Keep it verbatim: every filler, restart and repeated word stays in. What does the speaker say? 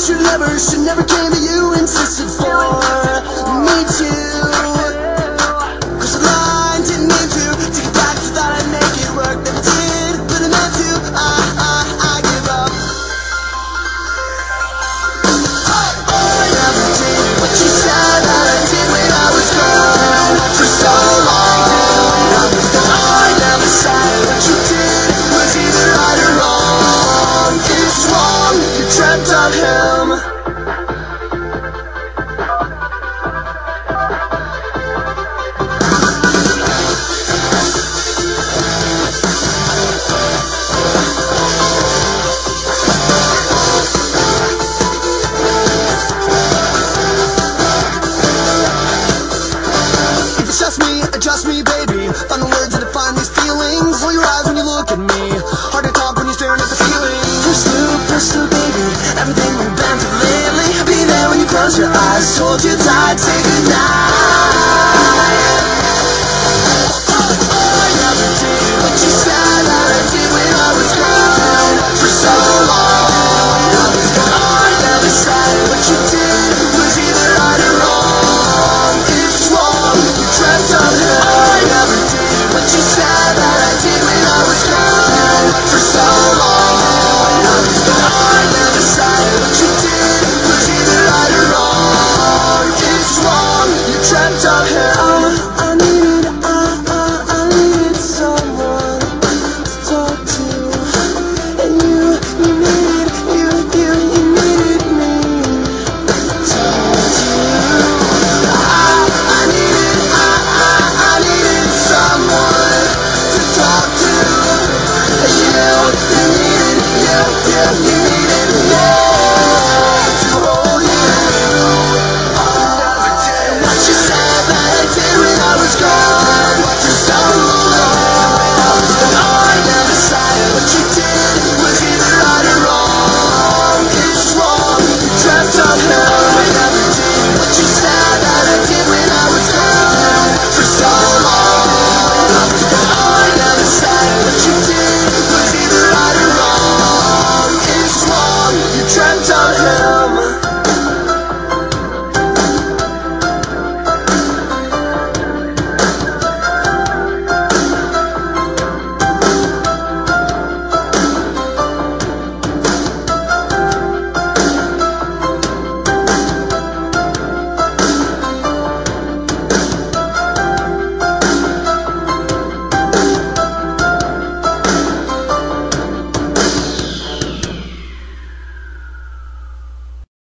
should never, should never came to you, insisted for me to. Cause the line didn't mean to take it back, you thought I'd make it work, but it did, but it meant to, I, I, I give up. I never did what you said that I did when I was gone for so long. I never said what you did was either right or wrong. It's wrong, you dreamt of him. Trust me, adjust me, baby. Find the words to define these feelings. Roll your eyes when you look at me. Hard to talk when you're staring at the ceiling. Push through, push through, baby. Everything we've been through lately. I'll be there when you close your eyes. Hold you tight, say goodnight.